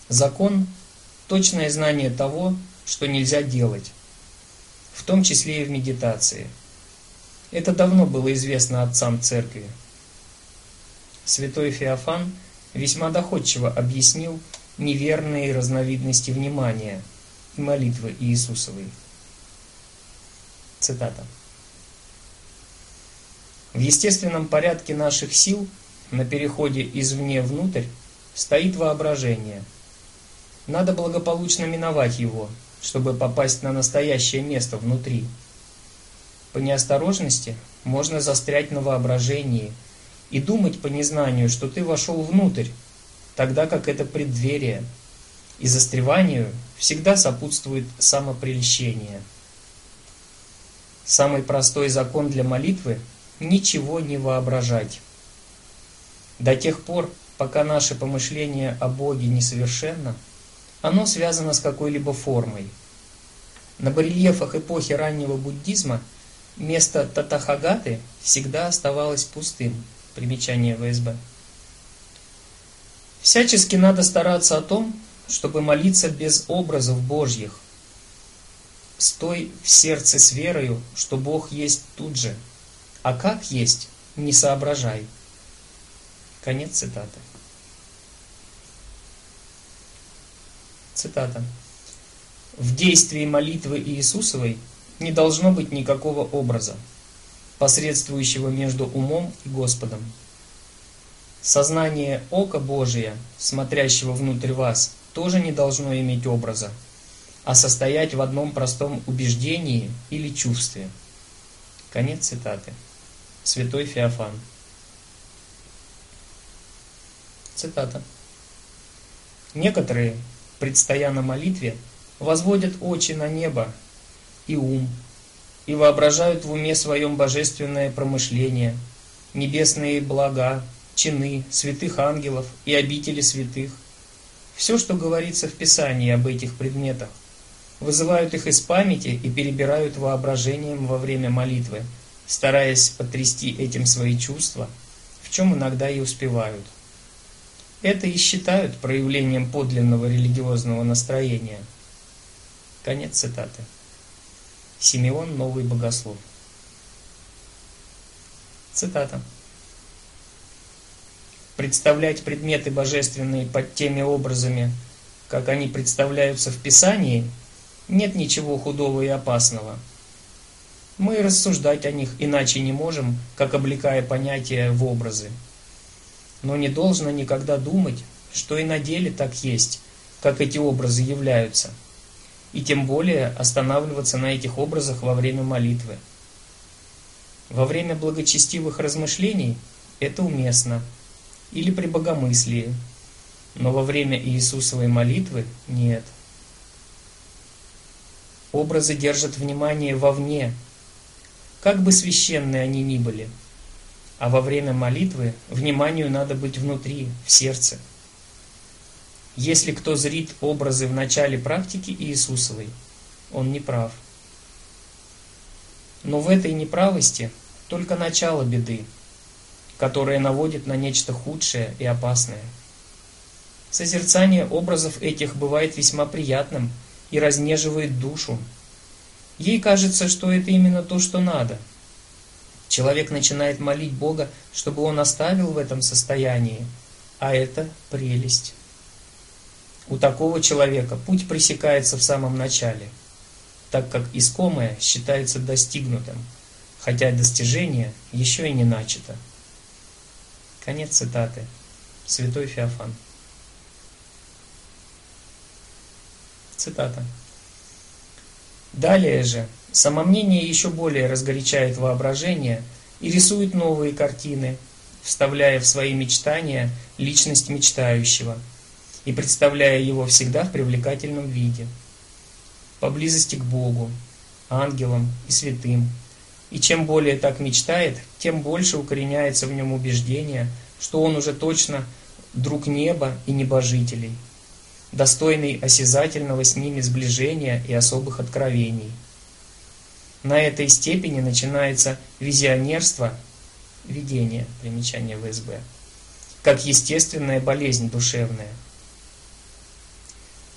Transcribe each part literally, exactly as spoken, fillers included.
Закон – точное знание того, что нельзя делать, в том числе и в медитации. Это давно было известно отцам Церкви. Святой Феофан весьма доходчиво объяснил неверные разновидности внимания и молитвы Иисусовой. Цитата. «В естественном порядке наших сил на переходе извне внутрь стоит воображение. Надо благополучно миновать его, чтобы попасть на настоящее место внутри. По неосторожности можно застрять на воображении и думать по незнанию, что ты вошел внутрь, тогда как это преддверие, и застреванию всегда сопутствует самопрельщение. Самый простой закон для молитвы – ничего не воображать. До тех пор, пока наше помышление о Боге несовершенно, оно связано с какой-либо формой. На барельефах эпохи раннего буддизма место Татахагаты всегда оставалось пустым. Примечание вэ эс бэ. Всячески надо стараться о том, чтобы молиться без образов Божьих. Стой в сердце с верою, что Бог есть тут же, а как есть, не соображай. Конец цитаты. Цитата. В действии молитвы Иисусовой не должно быть никакого образа, посредствующего между умом и Господом. Сознание Ока Божия, смотрящего внутрь вас, тоже не должно иметь образа, а состоять в одном простом убеждении или чувстве. Конец цитаты. Святой Феофан. Цитата. Некоторые, предстоя на молитве, возводят очи на небо и ум, и воображают в уме своем божественное промышление, небесные блага, чины, святых ангелов и обители святых. Все, что говорится в Писании об этих предметах, вызывают их из памяти и перебирают воображением во время молитвы, стараясь потрясти этим свои чувства, в чем иногда и успевают. Это и считают проявлением подлинного религиозного настроения. Конец цитаты. Симеон Новый Богослов. Цитата. Представлять предметы божественные под теми образами, как они представляются в Писании, нет ничего худого и опасного. Мы и рассуждать о них иначе не можем, как облекая понятия в образы. Но не должно никогда думать, что и на деле так есть, как эти образы являются, и тем более останавливаться на этих образах во время молитвы. Во время благочестивых размышлений это уместно, или при богомыслии, но во время Иисусовой молитвы нет. Образы держат внимание вовне, как бы священны они ни были, а во время молитвы вниманию надо быть внутри, в сердце. Если кто зрит образы в начале практики Иисусовой, он не прав. Но в этой неправости только начало беды, которое наводит на нечто худшее и опасное. Созерцание образов этих бывает весьма приятным и разнеживает душу. Ей кажется, что это именно то, что надо. Человек начинает молить Бога, чтобы он оставил в этом состоянии, а это прелесть. У такого человека путь пресекается в самом начале, так как искомое считается достигнутым, хотя достижение еще и не начато. Конец цитаты. Святой Феофан. Цитата. Далее же, самомнение еще более разгорячает воображение и рисует новые картины, вставляя в свои мечтания личность мечтающего и представляя его всегда в привлекательном виде, поблизости к Богу, ангелам и святым. И чем более так мечтает, тем больше укореняется в нем убеждение, что он уже точно друг неба и небожителей, достойный осязательного с ними сближения и особых откровений. На этой степени начинается визионерство, видение, примечание вэ эс бэ, как естественная болезнь душевная.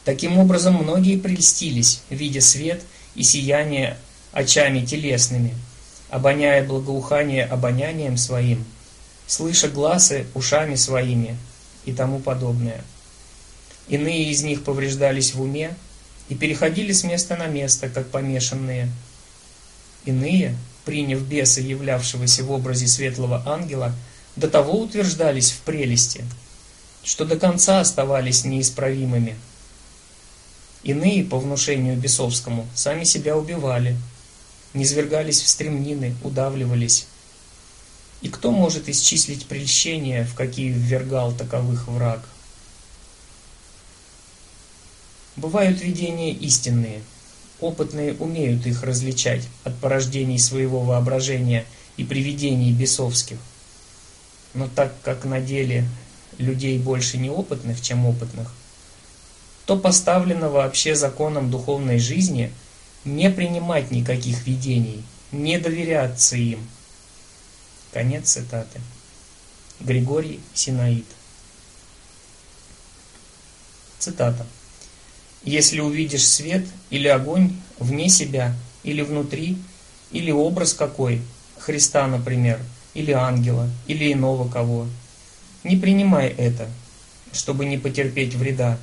Таким образом, многие прельстились, видя свет и сияние очами телесными, обоняя благоухание обонянием своим, слыша гласы ушами своими и тому подобное. Иные из них повреждались в уме и переходили с места на место, как помешанные. Иные, приняв беса, являвшегося в образе светлого ангела, до того утверждались в прелести, что до конца оставались неисправимыми. Иные, по внушению бесовскому, сами себя убивали, низвергались в стремнины, удавливались. И кто может исчислить прельщения, в какие ввергал таковых враг? Бывают видения истинные. Опытные умеют их различать от порождений своего воображения и привидений бесовских. Но так как на деле людей больше неопытных, чем опытных, то поставлено вообще законом духовной жизни не принимать никаких видений, не доверяться им. Конец цитаты. Григорий Синаид. Цитата. «Если увидишь свет или огонь вне себя, или внутри, или образ какой, Христа, например, или ангела, или иного кого, не принимай это, чтобы не потерпеть вреда.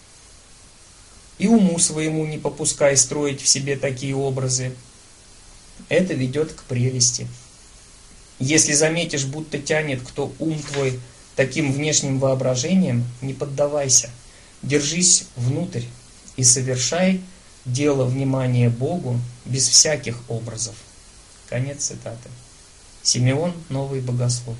И уму своему не попускай строить в себе такие образы. Это ведет к прелести. Если заметишь, будто тянет кто ум твой таким внешним воображением, не поддавайся, держись внутрь и совершай дело внимания Богу без всяких образов». Конец цитаты. Симеон Новый Богослов.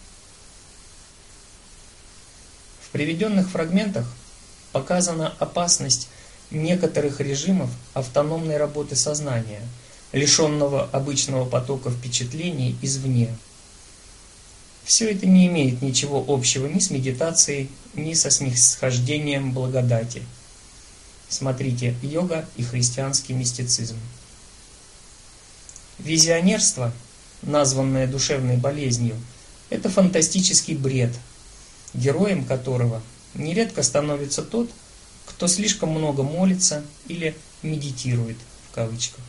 В приведенных фрагментах показана опасность некоторых режимов автономной работы сознания, лишенного обычного потока впечатлений извне. Все это не имеет ничего общего ни с медитацией, ни со снисхождением благодати. Смотрите «Йога и христианский мистицизм». Визионерство, названное душевной болезнью, это фантастический бред, героем которого нередко становится тот, кто слишком много молится или «медитирует» в кавычках.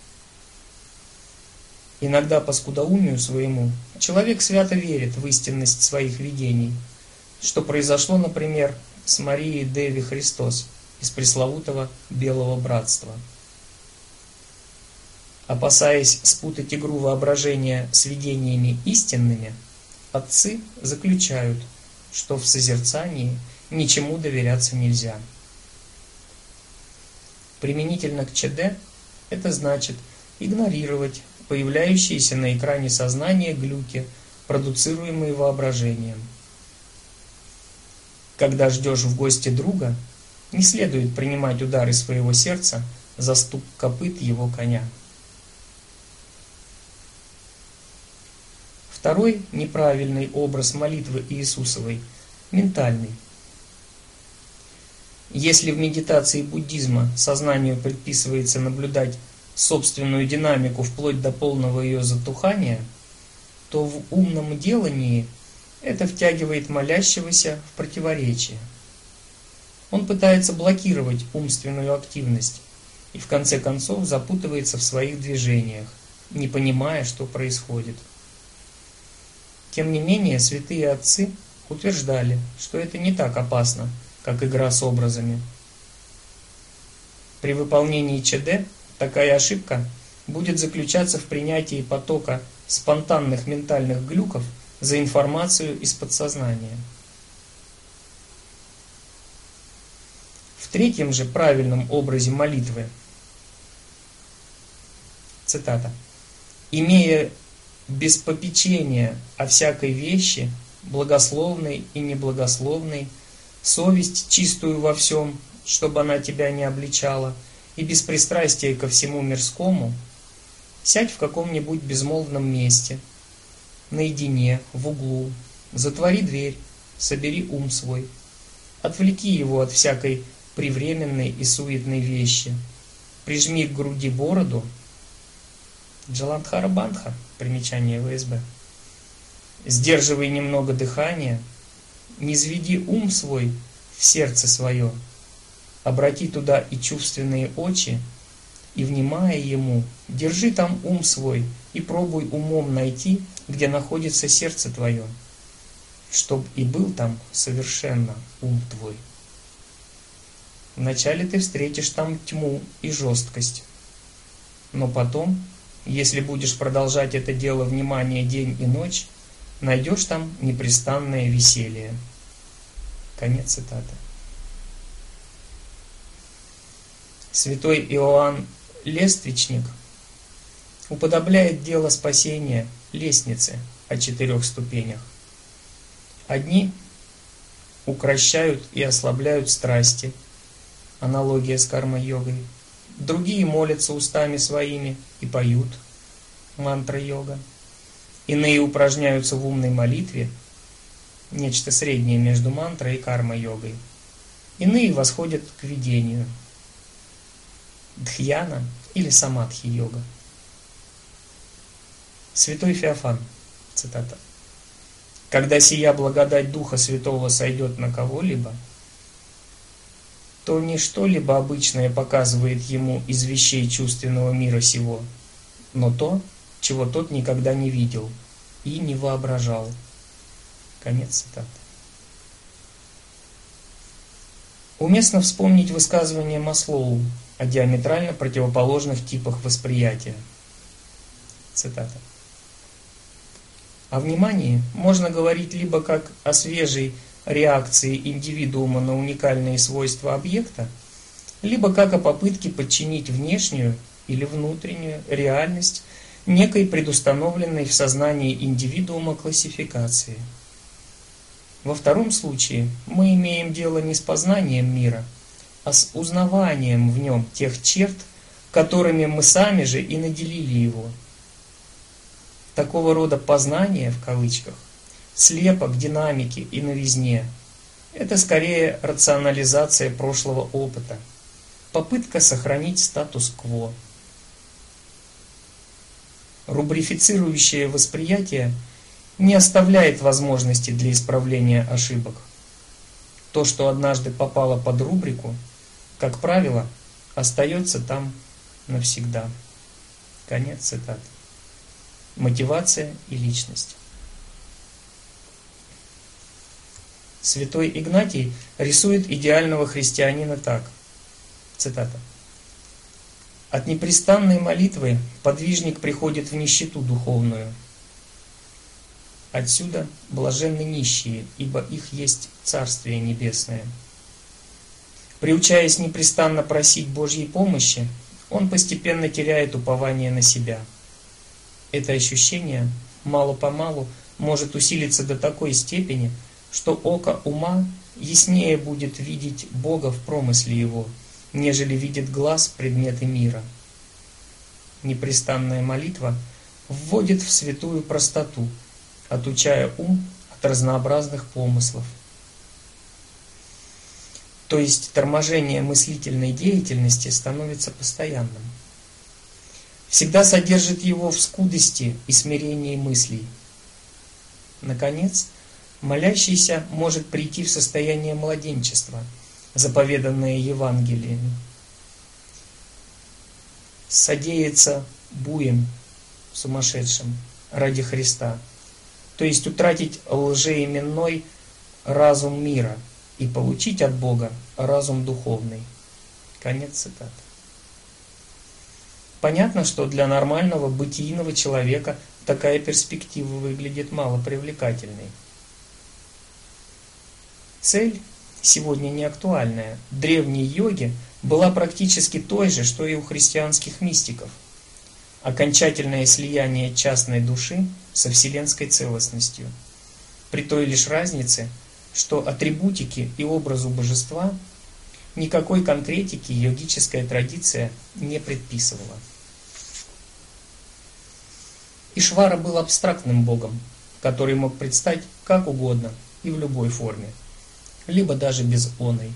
Иногда по скудоумию своему человек свято верит в истинность своих видений, что произошло, например, с Марией Деви Христос из пресловутого Белого Братства. Опасаясь спутать игру воображения с видениями истинными, отцы заключают, что в созерцании ничему доверяться нельзя. Применительно к ЧД это значит игнорировать появляющиеся на экране сознания глюки, продуцируемые воображением. Когда ждешь в гости друга, не следует принимать удары своего сердца за стук копыт его коня. Второй неправильный образ молитвы Иисусовой – ментальный. Если в медитации буддизма сознанию предписывается наблюдать собственную динамику вплоть до полного ее затухания, то в умном делании это втягивает молящегося в противоречие. Он пытается блокировать умственную активность и в конце концов запутывается в своих движениях, не понимая, что происходит. Тем не менее, святые отцы утверждали, что это не так опасно, как игра с образами. При выполнении ЧД такая ошибка будет заключаться в принятии потока спонтанных ментальных глюков за информацию из подсознания. В третьем же правильном образе молитвы, цитата, «имея без попечения о всякой вещи, благословной и неблагословной, совесть чистую во всем, чтобы она тебя не обличала, и без пристрастия ко всему мирскому, сядь в каком-нибудь безмолвном месте, наедине, в углу, затвори дверь, собери ум свой, отвлеки его от всякой привременной и суетной вещи, прижми к груди бороду». Джаландхара Бандха, примечание ВСБ. «Сдерживай немного дыхания, низведи ум свой в сердце свое, обрати туда и чувственные очи, и, внимая ему, держи там ум свой и пробуй умом найти, где находится сердце твое, чтоб и был там совершенно ум твой. Вначале ты встретишь там тьму и жесткость, но потом, если будешь продолжать это дело внимания день и ночь, найдешь там непрестанное веселье. Конец цитаты. Святой Иоанн Лествичник уподобляет дело спасения лестнице о четырех ступенях. Одни укрощают и ослабляют страсти, аналогия с карма-йогой. Другие молятся устами своими и поют, мантра-йога. Иные упражняются в умной молитве, нечто среднее между мантрой и карма-йогой. Иные восходят к видению, дхьяна или самадхи-йога. Святой Феофан, цитата: «Когда сия благодать Духа Святого сойдет на кого-либо, то не что-либо обычное показывает ему из вещей чувственного мира сего, но то, чего тот никогда не видел и не воображал». Конец цитаты. Уместно вспомнить высказывание Маслоу о диаметрально противоположных типах восприятия. Цитата: «О внимании можно говорить либо как о свежей реакции индивидуума на уникальные свойства объекта, либо как о попытке подчинить внешнюю или внутреннюю реальность некой предустановленной в сознании индивидуума классификации. Во втором случае мы имеем дело не с познанием мира, а с узнаванием в нем тех черт, которыми мы сами же и наделили его. Такого рода познание, в кавычках, слепо к динамике и новизне – это скорее рационализация прошлого опыта, попытка сохранить статус-кво. Рубрифицирующее восприятие не оставляет возможности для исправления ошибок. То, что однажды попало под рубрику, как правило, остается там навсегда. Конец цитаты. Мотивация и личность. Святой Игнатий рисует идеального христианина так. Цитата: «От непрестанной молитвы подвижник приходит в нищету духовную. Отсюда блаженны нищие, ибо их есть Царствие Небесное. Приучаясь непрестанно просить Божьей помощи, он постепенно теряет упование на себя. Это ощущение мало-помалу может усилиться до такой степени, что око ума яснее будет видеть Бога в промысле его, нежели видит глаз предметы мира. Непрестанная молитва вводит в святую простоту, отучая ум от разнообразных помыслов. То есть торможение мыслительной деятельности становится постоянным. Всегда содержит его в скудости и смирении мыслей. Наконец, молящийся может прийти в состояние младенчества, заповеданное Евангелием. Содеяться буем, сумасшедшим, ради Христа, то есть утратить лжеименной разум мира и получить от Бога разум духовный. Конец цитаты. Понятно, что для нормального бытийного человека такая перспектива выглядит мало привлекательной. Цель, сегодня не актуальная, древней йоги была практически той же, что и у христианских мистиков. Окончательное слияние частной души со вселенской целостностью. При той лишь разнице, что атрибутике и образу божества никакой конкретики йогическая традиция не предписывала. Ишвара был абстрактным богом, который мог предстать как угодно и в любой форме, либо даже без оной.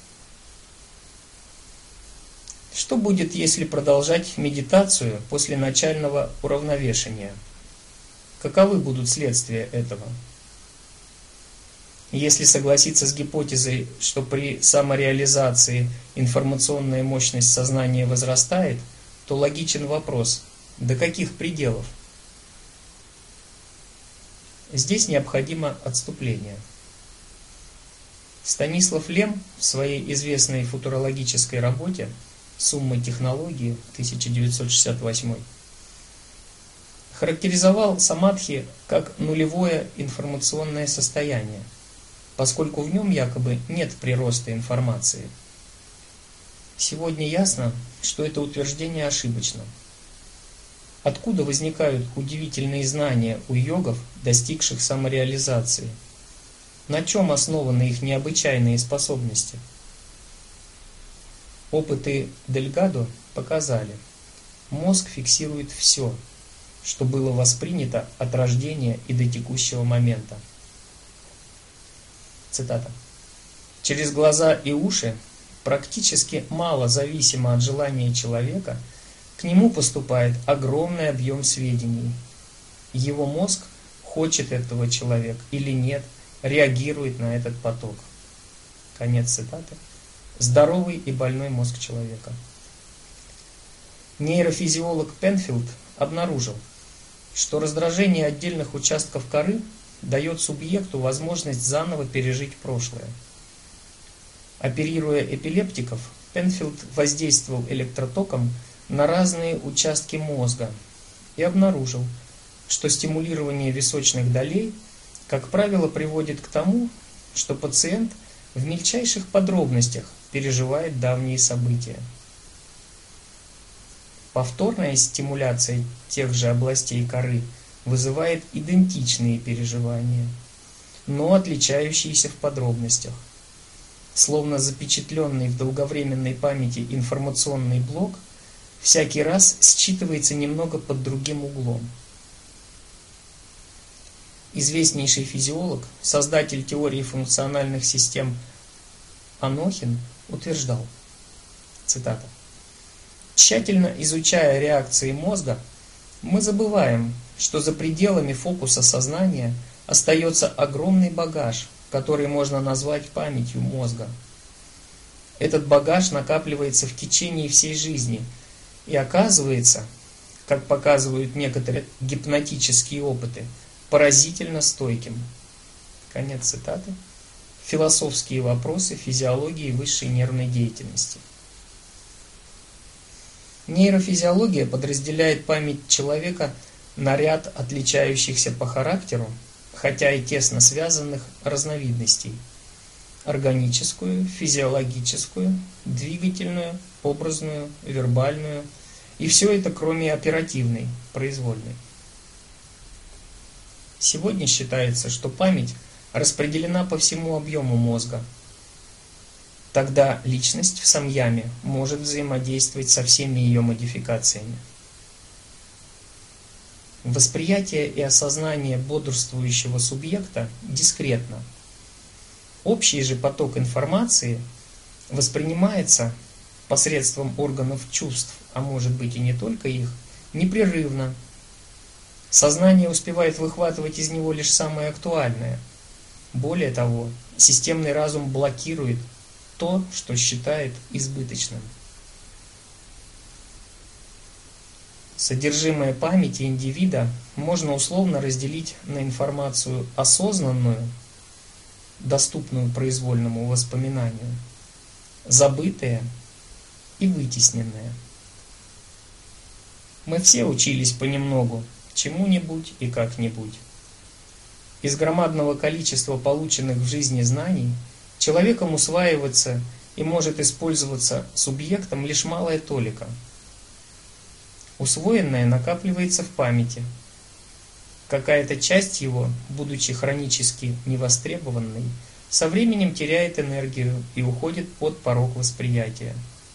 Что будет, если продолжать медитацию после начального уравновешения? Каковы будут следствия этого? Если согласиться с гипотезой, что при самореализации информационная мощность сознания возрастает, то логичен вопрос: до каких пределов? Здесь необходимо отступление. Станислав Лем в своей известной футурологической работе «Сумма технологии» тысяча девятьсот шестьдесят восьмой характеризовал самадхи как нулевое информационное состояние, поскольку в нем якобы нет прироста информации. Сегодня ясно, что это утверждение ошибочно. Откуда возникают удивительные знания у йогов, достигших самореализации? На чем основаны их необычайные способности? Опыты Дельгадо показали: мозг фиксирует все, что было воспринято от рождения и до текущего момента. Цитата. «Через глаза и уши, практически мало зависимо от желания человека, к нему поступает огромный объем сведений. Его мозг, хочет этого человек или нет, реагирует на этот поток». Конец цитаты. Здоровый и больной мозг человека. Нейрофизиолог Пенфилд обнаружил, что раздражение отдельных участков коры дает субъекту возможность заново пережить прошлое. Оперируя эпилептиков, Пенфилд воздействовал электротоком на разные участки мозга и обнаружил, что стимулирование височных долей, как правило, приводит к тому, что пациент в мельчайших подробностях переживает давние события. Повторная стимуляция тех же областей коры вызывает идентичные переживания, но отличающиеся в подробностях. Словно запечатленный в долговременной памяти информационный блок всякий раз считывается немного под другим углом. Известнейший физиолог, создатель теории функциональных систем Анохин утверждал, цитата: «Тщательно изучая реакции мозга, мы забываем, что за пределами фокуса сознания остается огромный багаж, который можно назвать памятью мозга. Этот багаж накапливается в течение всей жизни и оказывается, как показывают некоторые гипнотические опыты, поразительно стойким». Конец цитаты. Философские вопросы физиологии высшей нервной деятельности. Нейрофизиология подразделяет память человека на ряд отличающихся по характеру, хотя и тесно связанных разновидностей: органическую, физиологическую, двигательную, образную, вербальную, и все это кроме оперативной, произвольной. Сегодня считается, что память распределена по всему объему мозга. Тогда личность в самьяме может взаимодействовать со всеми ее модификациями. Восприятие и осознание бодрствующего субъекта дискретно. Общий же поток информации воспринимается посредством органов чувств, а может быть и не только их, непрерывно. Сознание успевает выхватывать из него лишь самое актуальное. Более того, системный разум блокирует то, что считает избыточным. Содержимое памяти индивида можно условно разделить на информацию осознанную, доступную произвольному воспоминанию, забытое и вытесненное. Мы все учились понемногу, чему-нибудь и как-нибудь. Из громадного количества полученных в жизни знаний человеком усваивается и может использоваться субъектом лишь малая толика. Усвоенное накапливается в памяти. Какая-то часть его, будучи хронически невостребованной, со временем теряет энергию и уходит под порог восприятия.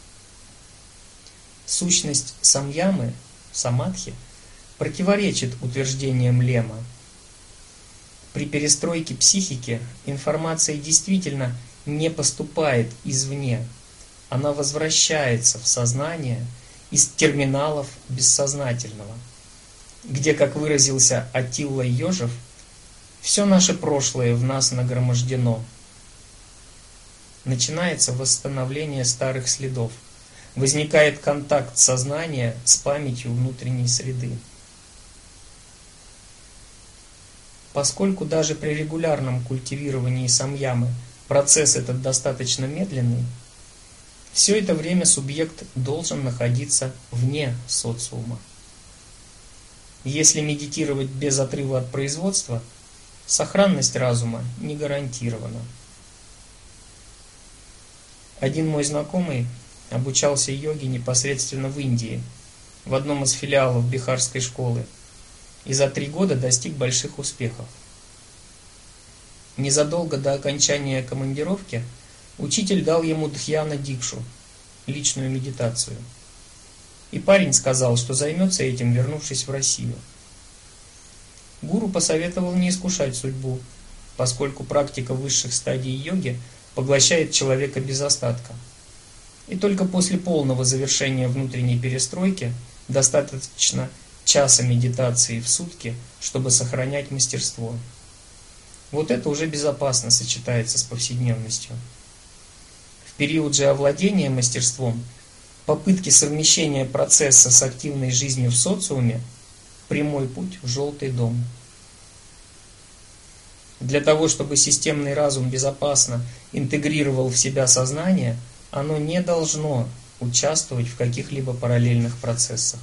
Сущность самьямы, самадхи, противоречит утверждениям Лема. При перестройке психики информация действительно не поступает извне, она возвращается в сознание из терминалов бессознательного, где, как выразился Аттила Йожев, Все наше прошлое в нас нагромождено. Начинается восстановление старых следов. Возникает контакт сознания с памятью внутренней среды. Поскольку даже при регулярном культивировании самьямы процесс этот достаточно медленный, все это время субъект должен находиться вне социума. Если медитировать без отрыва от производства, сохранность разума не гарантирована. Один мой знакомый обучался йоге непосредственно в Индии, в одном из филиалов бихарской школы, и за три года достиг больших успехов. Незадолго до окончания командировки учитель дал ему дхьяна-дикшу, личную медитацию. И парень сказал, что займется этим, вернувшись в Россию. Гуру посоветовал не искушать судьбу, поскольку практика высших стадий йоги поглощает человека без остатка. И только после полного завершения внутренней перестройки достаточно часа медитации в сутки, чтобы сохранять мастерство. Вот это уже безопасно сочетается с повседневностью. В период же овладения мастерством, попытки совмещения процесса с активной жизнью в социуме – прямой путь в желтый дом. Для того, чтобы системный разум безопасно интегрировал в себя сознание, оно не должно участвовать в каких-либо параллельных процессах.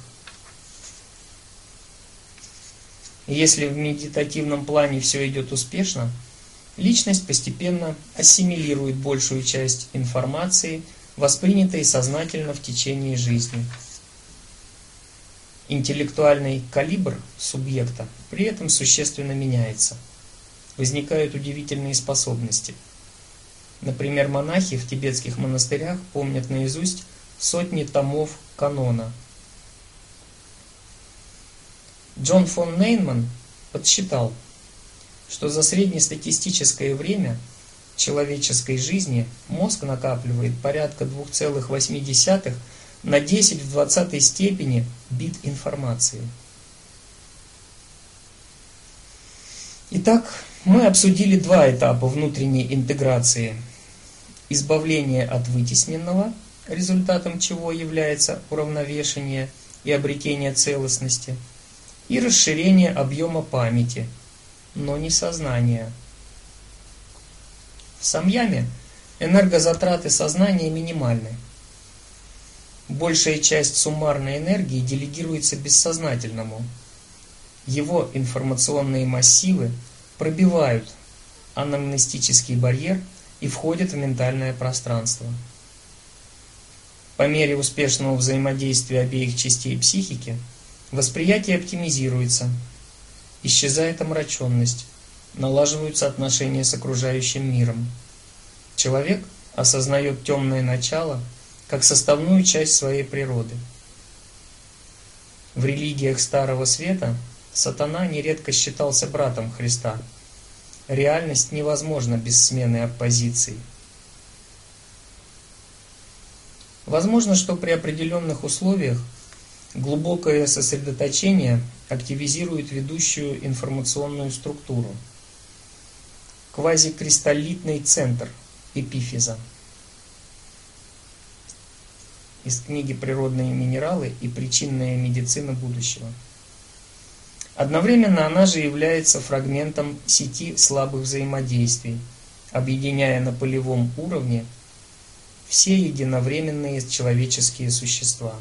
Если в медитативном плане все идет успешно, личность постепенно ассимилирует большую часть информации, воспринятой сознательно в течение жизни. Интеллектуальный калибр субъекта при этом существенно меняется. Возникают удивительные способности. Например, монахи в тибетских монастырях помнят наизусть сотни томов канона. Джон фон Нейман подсчитал, что за среднестатистическое время человеческой жизни мозг накапливает порядка две целых восемь десятых на десять в двадцатой степени бит информации. Итак, мы обсудили два этапа внутренней интеграции. Избавление от вытесненного, результатом чего является уравновешение и обретение целостности, и расширение объема памяти, но не сознания. В самьяме энергозатраты сознания минимальны. Большая часть суммарной энергии делегируется бессознательному. Его информационные массивы пробивают анамнестический барьер и входят в ментальное пространство. По мере успешного взаимодействия обеих частей психики, восприятие оптимизируется, исчезает омраченность, налаживаются отношения с окружающим миром. Человек осознает темное начало как составную часть своей природы. В религиях Старого Света сатана нередко считался братом Христа. Реальность невозможна без смены оппозиций. Возможно, что при определенных условиях глубокое сосредоточение активизирует ведущую информационную структуру. Квазикристаллитный центр эпифиза. Из книги «Природные минералы и причинная медицина будущего». Одновременно она же является фрагментом сети слабых взаимодействий, объединяя на полевом уровне все единовременные человеческие существа.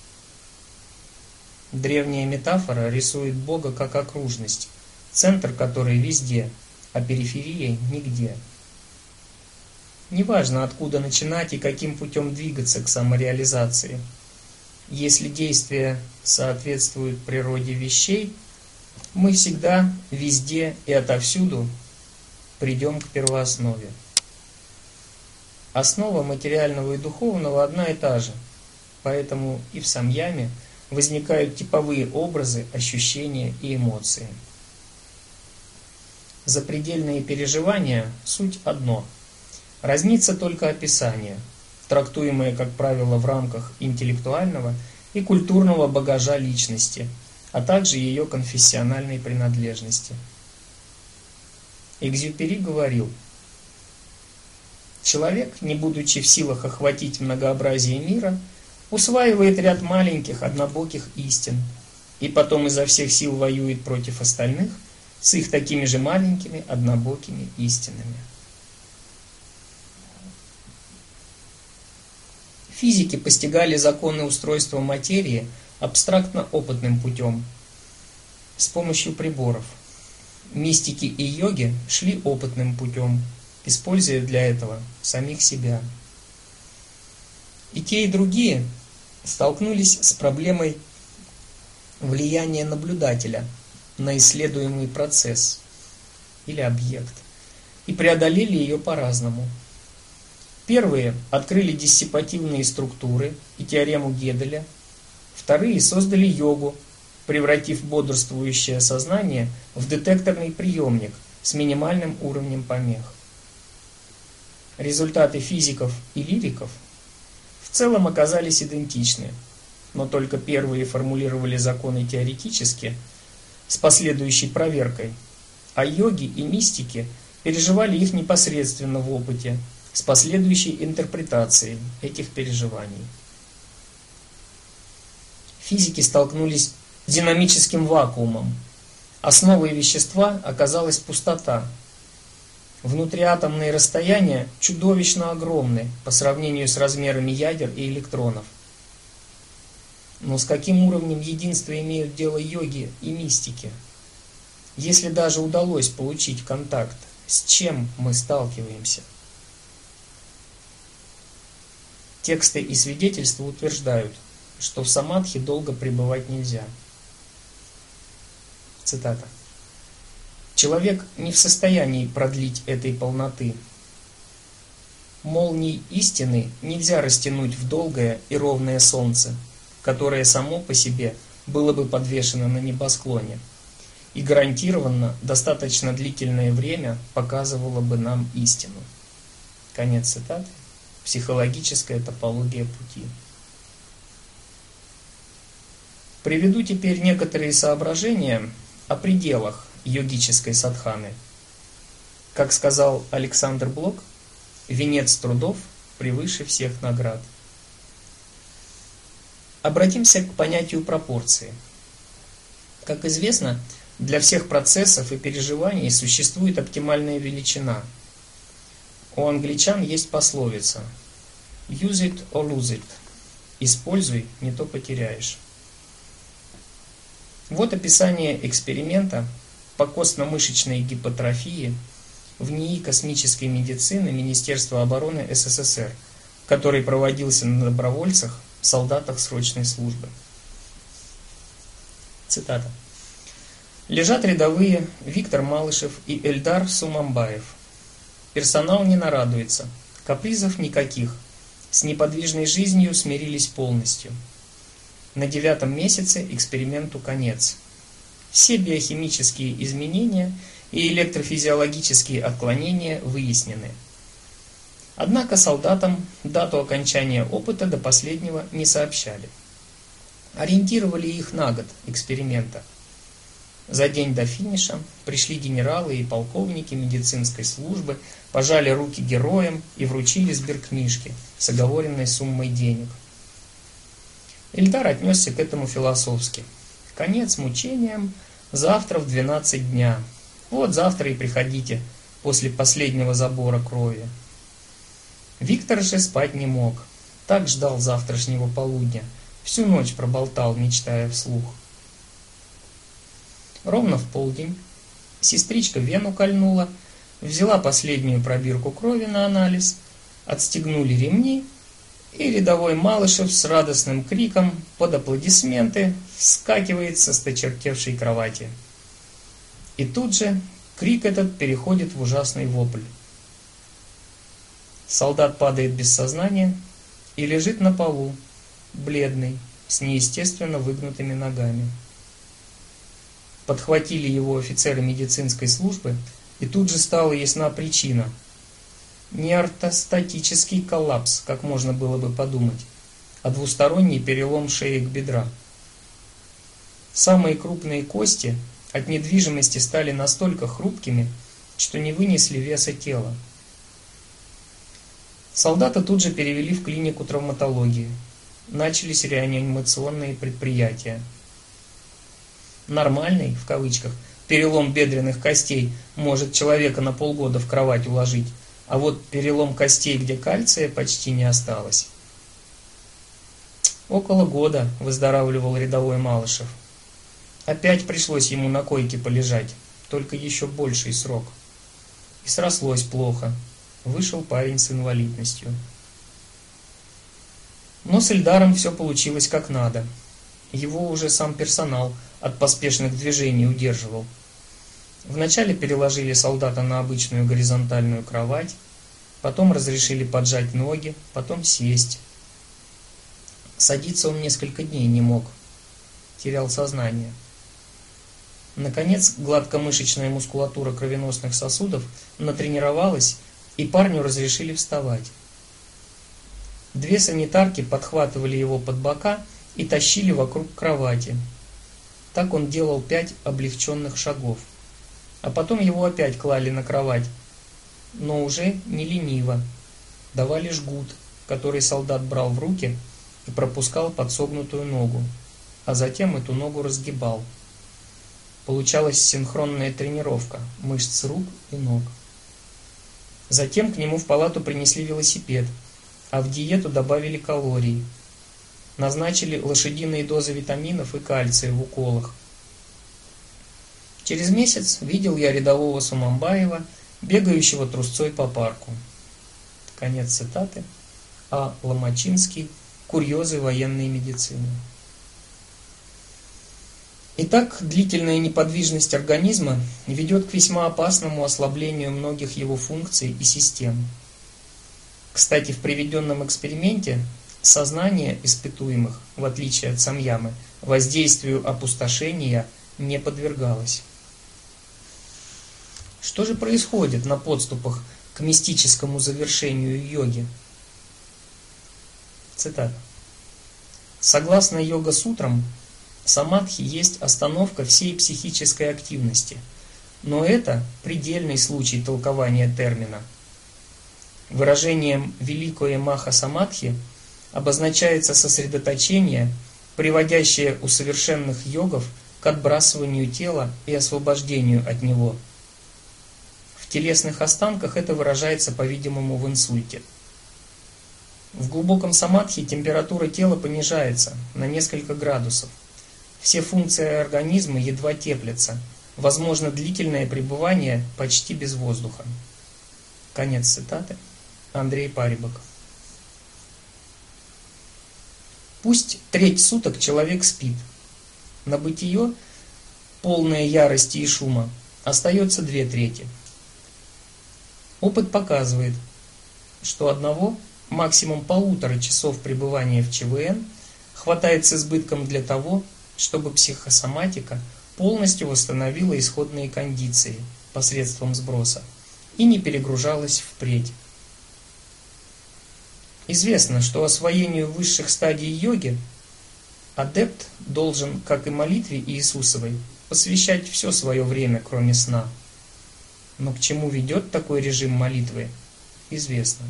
Древняя метафора рисует Бога как окружность, центр которой везде, а периферия нигде. Неважно, откуда начинать и каким путем двигаться к самореализации. Если действия соответствуют природе вещей, мы всегда, везде и отовсюду придем к первооснове. Основа материального и духовного одна и та же, поэтому и в самьяме возникают типовые образы, ощущения и эмоции. Запредельные переживания – суть одно. Разнится только описание, трактуемое, как правило, в рамках интеллектуального и культурного багажа личности, а также ее конфессиональной принадлежности. Экзюпери говорил: человек, не будучи в силах охватить многообразие мира, усваивает ряд маленьких однобоких истин и потом изо всех сил воюет против остальных с их такими же маленькими однобокими истинами. Физики постигали законы устройства материи абстрактно-опытным путем, с помощью приборов. Мистики и йоги шли опытным путем, используя для этого самих себя. И те, и другие столкнулись с проблемой влияния наблюдателя на исследуемый процесс или объект и преодолели ее по-разному. Первые открыли диссипативные структуры и теорему Геделя, вторые создали йогу, превратив бодрствующее сознание в детекторный приемник с минимальным уровнем помех. Результаты физиков и лириков в целом оказались идентичны, но только первые формулировали законы теоретически, с последующей проверкой, а йоги и мистики переживали их непосредственно в опыте, с последующей интерпретацией этих переживаний. Физики столкнулись с динамическим вакуумом. Основой вещества оказалась пустота. Внутриатомные расстояния чудовищно огромны по сравнению с размерами ядер и электронов. Но с каким уровнем единства имеют дело йоги и мистики? Если даже удалось получить контакт, с чем мы сталкиваемся? Тексты и свидетельства утверждают, что в самадхи долго пребывать нельзя. Цитата. Человек не в состоянии продлить этой полноты. Молний истины нельзя растянуть в долгое и ровное солнце, которое само по себе было бы подвешено на небосклоне и гарантированно достаточно длительное время показывало бы нам истину. Конец цитаты. Психологическая топология пути. Приведу теперь некоторые соображения о пределах йогической садханы. Как сказал Александр Блок, венец трудов превыше всех наград. Обратимся к понятию пропорции. Как известно, для всех процессов и переживаний существует оптимальная величина. У англичан есть пословица «Use it or lose it» – «Используй, не то потеряешь». Вот описание эксперимента по костно-мышечной гипотрофии в НИИ космической медицины Министерства обороны СССР, который проводился на добровольцах, солдатах срочной службы. Цитата. Лежат рядовые Виктор Малышев и Эльдар Сумамбаев. Персонал не нарадуется, капризов никаких, с неподвижной жизнью смирились полностью. На девятом месяце эксперименту конец. Все биохимические изменения и электрофизиологические отклонения выяснены. Однако солдатам дату окончания опыта до последнего не сообщали. Ориентировали их на год эксперимента. За день до финиша пришли генералы и полковники медицинской службы, пожали руки героям и вручили сберкнижки с оговоренной суммой денег. Эльдар отнесся к этому философски. Конец мучениям, завтра в двенадцать дня. Вот завтра и приходите, после последнего забора крови. Виктор же спать не мог. Так ждал завтрашнего полудня. Всю ночь проболтал, мечтая вслух. Ровно в полдень сестричка вену кольнула, взяла последнюю пробирку крови на анализ, отстегнули ремни, и рядовой Малышев с радостным криком под аплодисменты вскакивает со сточертевшей кровати. И тут же крик этот переходит в ужасный вопль. Солдат падает без сознания и лежит на полу, бледный, с неестественно выгнутыми ногами. Подхватили его офицеры медицинской службы, и тут же стала ясна причина. Не ортостатический коллапс, как можно было бы подумать, а двусторонний перелом шеек бедра. Самые крупные кости от недвижимости стали настолько хрупкими, что не вынесли веса тела. Солдата тут же перевели в клинику травматологии. Начались реанимационные предприятия. Нормальный, в кавычках, перелом бедренных костей может человека на полгода в кровать уложить, а вот перелом костей, где кальция почти не осталось. Около года выздоравливал рядовой Малышев. Опять пришлось ему на койке полежать, только еще больший срок. И срослось плохо. Вышел парень с инвалидностью. Но с Эльдаром все получилось как надо. Его уже сам персонал от поспешных движений удерживал. Вначале переложили солдата на обычную горизонтальную кровать, потом разрешили поджать ноги, потом сесть. Садиться он несколько дней не мог, терял сознание. Наконец, гладкомышечная мускулатура кровеносных сосудов натренировалась, и парню разрешили вставать. Две санитарки подхватывали его под бока и тащили вокруг кровати. Так он делал пять облегченных шагов. А потом его опять клали на кровать, но уже не лениво. Давали жгут, который солдат брал в руки и пропускал под согнутую ногу, а затем эту ногу разгибал. Получалась синхронная тренировка мышц рук и ног. Затем к нему в палату принесли велосипед, а в диету добавили калорий. Назначили лошадиные дозы витаминов и кальция в уколах. Через месяц видел я рядового Сумамбаева, бегающего трусцой по парку. Конец цитаты. А. Ломачинский. Курьезы военной медицины. Итак, длительная неподвижность организма ведет к весьма опасному ослаблению многих его функций и систем. Кстати, в приведенном эксперименте сознание испытуемых, в отличие от самьямы, воздействию опустошения не подвергалось. Что же происходит на подступах к мистическому завершению йоги? Цитата. Согласно йога-сутрам, самадхи есть остановка всей психической активности, но это предельный случай толкования термина. Выражением «великое маха самадхи» обозначается сосредоточение, приводящее у совершенных йогов к отбрасыванию тела и освобождению от него. В телесных останках это выражается, по-видимому, в инсульте. В глубоком самадхи температура тела понижается на несколько градусов. Все функции организма едва теплятся. Возможно длительное пребывание почти без воздуха. Конец цитаты. Андрей Парибок. Пусть треть суток человек спит. На бытие, полное ярости и шума, остается две трети. Опыт показывает, что одного, максимум полутора часов пребывания в ЧВН хватает с избытком для того, чтобы психосоматика полностью восстановила исходные кондиции посредством сброса и не перегружалась впредь. Известно, что освоению высших стадий йоги адепт должен, как и молитве Иисусовой, посвящать все свое время, кроме сна. Но к чему ведет такой режим молитвы, известно.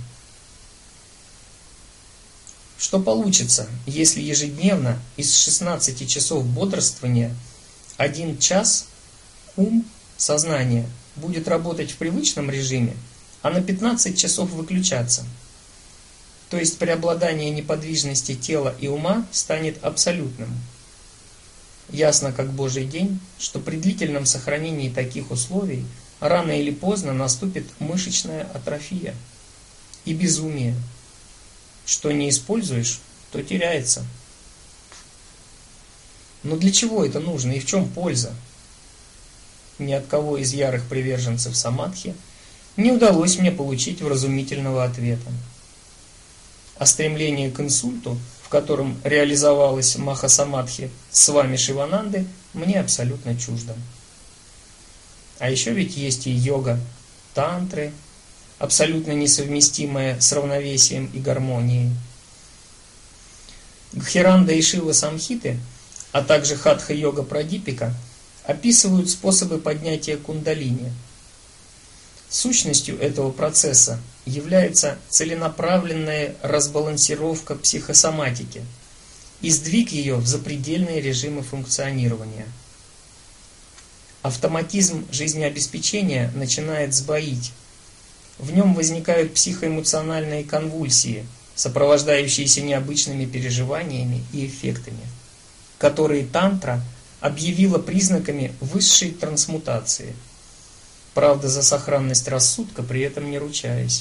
Что получится, если ежедневно из шестнадцати часов бодрствования один час ум, сознание, будет работать в привычном режиме, а на пятнадцать часов выключаться? То есть преобладание неподвижности тела и ума станет абсолютным. Ясно как божий день, что при длительном сохранении таких условий рано или поздно наступит мышечная атрофия и безумие. Что не используешь, то теряется. Но для чего это нужно и в чем польза? Ни от кого из ярых приверженцев самадхи не удалось мне получить вразумительного ответа. А стремление к инсульту, в котором реализовалась маха-самадхи с вами Шивананды, мне абсолютно чуждо. А еще ведь есть и йога тантры, абсолютно несовместимая с равновесием и гармонией. Гхиранда и Шива Самхиты, а также Хатха-йога Прадипика описывают способы поднятия кундалини. Сущностью этого процесса является целенаправленная разбалансировка психосоматики и сдвиг ее в запредельные режимы функционирования. Автоматизм жизнеобеспечения начинает сбоить. В нем возникают психоэмоциональные конвульсии, сопровождающиеся необычными переживаниями и эффектами, которые тантра объявила признаками высшей трансмутации. Правда, за сохранность рассудка при этом не ручаясь.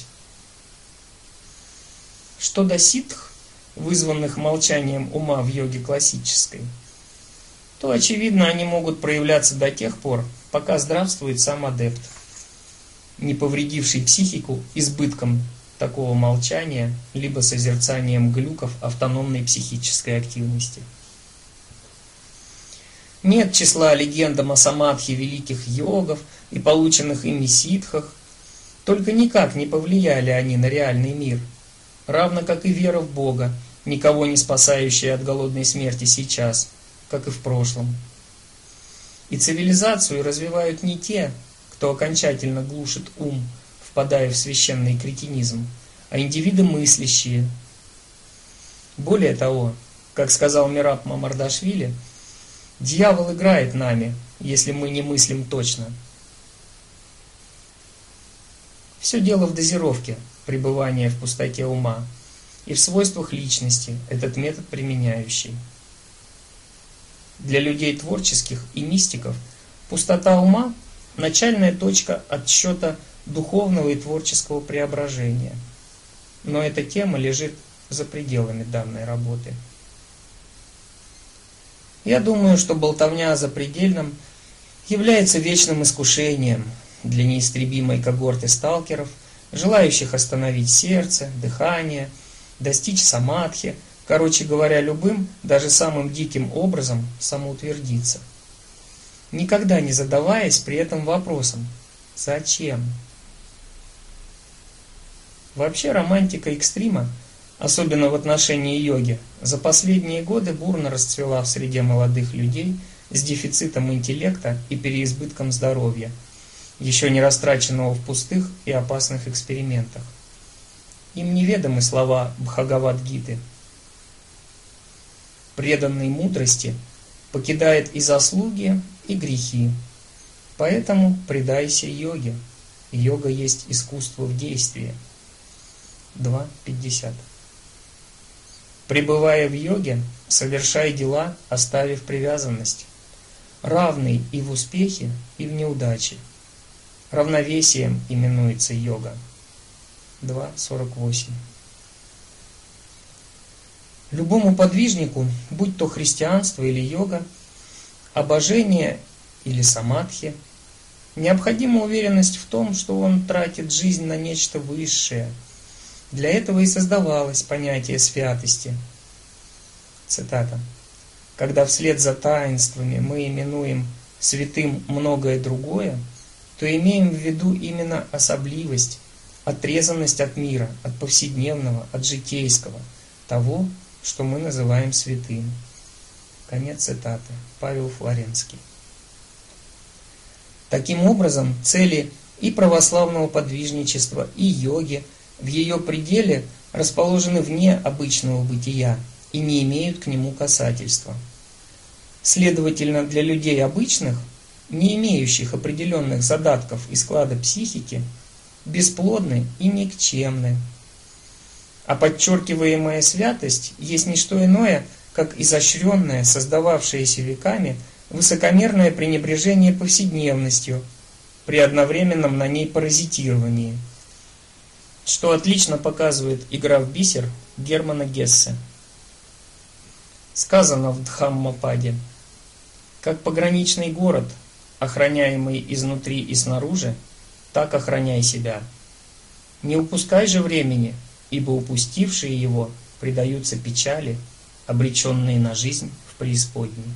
Что до ситх, вызванных молчанием ума в йоге классической, то, очевидно, они могут проявляться до тех пор, пока здравствует сам адепт, не повредивший психику избытком такого молчания, либо созерцанием глюков автономной психической активности. Нет числа легендам о самадхи великих йогов и полученных ими ситхах, только никак не повлияли они на реальный мир, равно как и вера в Бога, никого не спасающая от голодной смерти сейчас, как и в прошлом. И цивилизацию развивают не те, кто окончательно глушит ум, впадая в священный кретинизм, а индивиды мыслящие. Более того, как сказал Мираб Мамардашвили, дьявол играет нами, если мы не мыслим точно. Все дело в дозировке пребывания в пустоте ума и в свойствах личности, этот метод применяющий. Для людей творческих и мистиков пустота ума – начальная точка отсчета духовного и творческого преображения. Но эта тема лежит за пределами данной работы. Я думаю, что болтовня о запредельном является вечным искушением для неистребимой когорты сталкеров, желающих остановить сердце, дыхание, достичь самадхи, короче говоря, любым, даже самым диким образом самоутвердиться, никогда не задаваясь при этом вопросом «Зачем?». Вообще романтика экстрима, особенно в отношении йоги, за последние годы бурно расцвела в среде молодых людей с дефицитом интеллекта и переизбытком здоровья, еще не растраченного в пустых и опасных экспериментах. Им неведомы слова Бхагавад-гиты. Преданный мудрости покидает и заслуги, и грехи. Поэтому предайся йоге. Йога есть искусство в действии. два пятьдесят. Пребывая в йоге, совершай дела, оставив привязанность, равный и в успехе, и в неудаче. Равновесием именуется йога. два сорок восемь. Любому подвижнику, будь то христианство или йога, обожение или самадхи, необходима уверенность в том, что он тратит жизнь на нечто высшее. Для этого и создавалось понятие святости. Цитата. «Когда вслед за таинствами мы именуем святым многое другое, то имеем в виду именно особливость, отрезанность от мира, от повседневного, от житейского, того, что мы называем святым». Конец цитаты. Павел Флоренский. Таким образом, цели и православного подвижничества, и йоги в ее пределе расположены вне обычного бытия и не имеют к нему касательства. Следовательно, для людей обычных, не имеющих определенных задатков и склада психики, бесплодны и никчемны. А подчеркиваемая святость есть не что иное, как изощренное, создававшееся веками, высокомерное пренебрежение повседневностью при одновременном на ней паразитировании, что отлично показывает игра в бисер Германа Гессе. Сказано в Дхаммападе: «Как пограничный город, охраняемый изнутри и снаружи, так охраняй себя. Не упускай же времени, ибо упустившие его предаются печали, обреченные на жизнь в преисподней».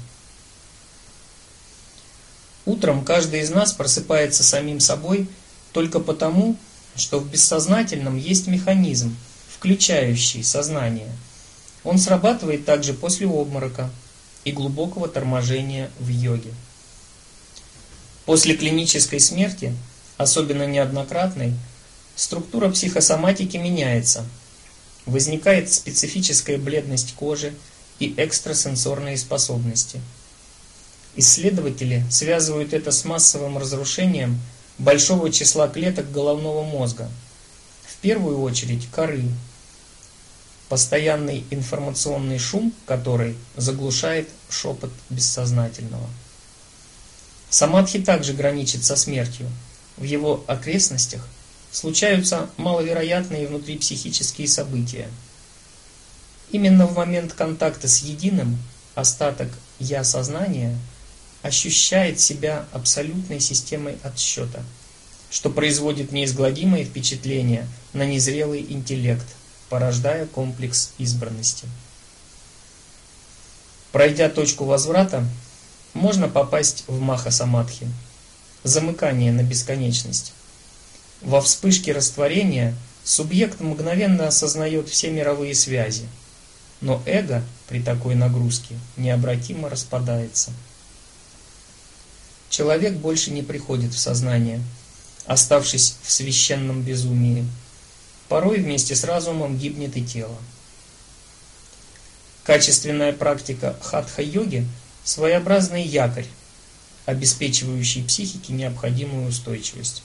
Утром каждый из нас просыпается самим собой только потому, что в бессознательном есть механизм, включающий сознание. Он срабатывает также после обморока и глубокого торможения в йоге. После клинической смерти особенно неоднократной, структура психосоматики меняется. Возникает специфическая бледность кожи и экстрасенсорные способности. Исследователи связывают это с массовым разрушением большого числа клеток головного мозга, в первую очередь коры, постоянный информационный шум, который заглушает шепот бессознательного. Самадхи также граничит со смертью. В его окрестностях случаются маловероятные внутрипсихические события. Именно в момент контакта с единым остаток «я-сознания» ощущает себя абсолютной системой отсчета, что производит неизгладимое впечатление на незрелый интеллект, порождая комплекс избранности. Пройдя точку возврата, можно попасть в маха-самадхи, замыкание на бесконечность. Во вспышке растворения субъект мгновенно осознает все мировые связи, но эго при такой нагрузке необратимо распадается. Человек больше не приходит в сознание, оставшись в священном безумии. Порой вместе с разумом гибнет и тело. Качественная практика хатха-йоги – своеобразный якорь, обеспечивающий психике необходимую устойчивость.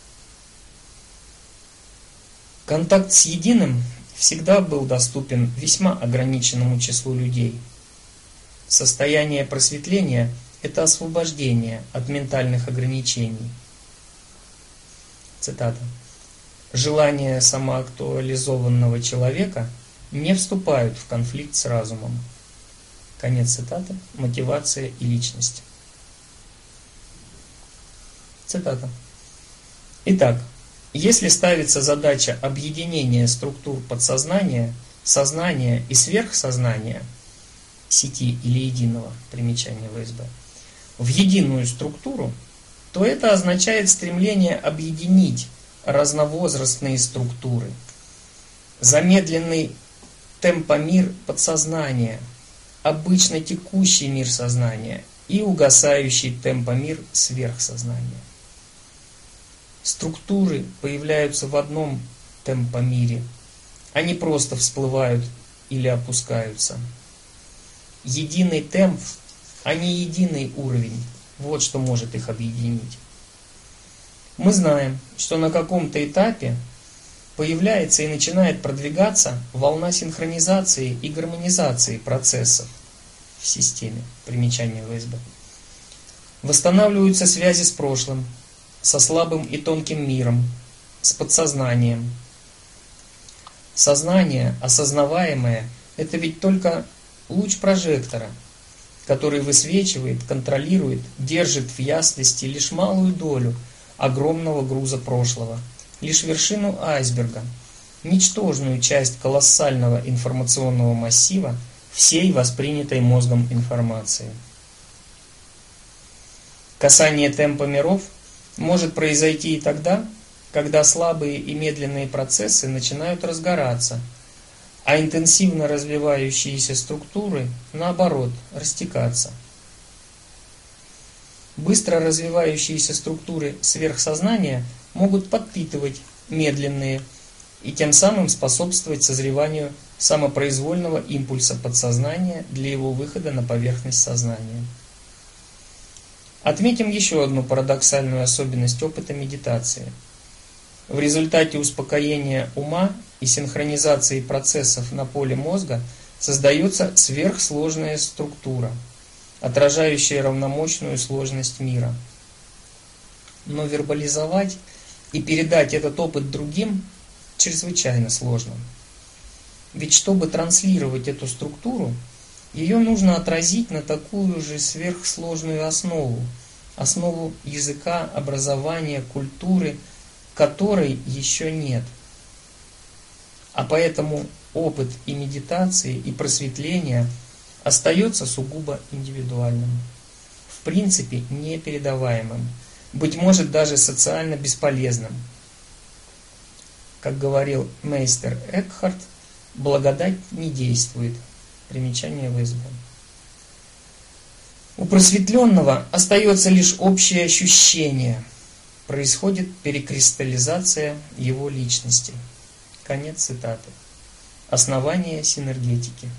Контакт с единым всегда был доступен весьма ограниченному числу людей. Состояние просветления – это освобождение от ментальных ограничений. Цитата. Желания самоактуализованного человека не вступают в конфликт с разумом. Конец цитаты. Мотивация и личность. Цитата. Итак, если ставится задача объединения структур подсознания, сознания и сверхсознания, сети или единого, примечание ВСБ, в единую структуру, то это означает стремление объединить разновозрастные структуры, замедленный темпомир подсознания, обычно текущий мир сознания и угасающий темпомир сверхсознания. Структуры появляются в одном темпомире, они просто всплывают или опускаются. Единый темп, а не единый уровень, вот что может их объединить. Мы знаем, что на каком-то этапе появляется и начинает продвигаться волна синхронизации и гармонизации процессов в системе, примечание ВСБ. Восстанавливаются связи с прошлым, со слабым и тонким миром, с подсознанием. Сознание, осознаваемое, это ведь только луч прожектора, который высвечивает, контролирует, держит в ясности лишь малую долю огромного груза прошлого, лишь вершину айсберга, ничтожную часть колоссального информационного массива всей воспринятой мозгом информации. Касание темпа миров может произойти и тогда, когда слабые и медленные процессы начинают разгораться, а интенсивно развивающиеся структуры, наоборот, растекаться. Быстро развивающиеся структуры сверхсознания могут подпитывать медленные и тем самым способствовать созреванию самопроизвольного импульса подсознания для его выхода на поверхность сознания. Отметим еще одну парадоксальную особенность опыта медитации. В результате успокоения ума и синхронизации процессов на поле мозга создается сверхсложная структура, отражающая равномощную сложность мира. Но вербализовать и передать этот опыт другим чрезвычайно сложно. Ведь чтобы транслировать эту структуру, ее нужно отразить на такую же сверхсложную основу, основу языка, образования, культуры, которой еще нет. А поэтому опыт и медитации, и просветления остается сугубо индивидуальным, в принципе непередаваемым, быть может даже социально бесполезным. Как говорил мейстер Экхарт, благодать не действует. Примечание ВСБ. У просветленного остается лишь общее ощущение, происходит перекристаллизация его личности. Конец цитаты. Основание синергетики.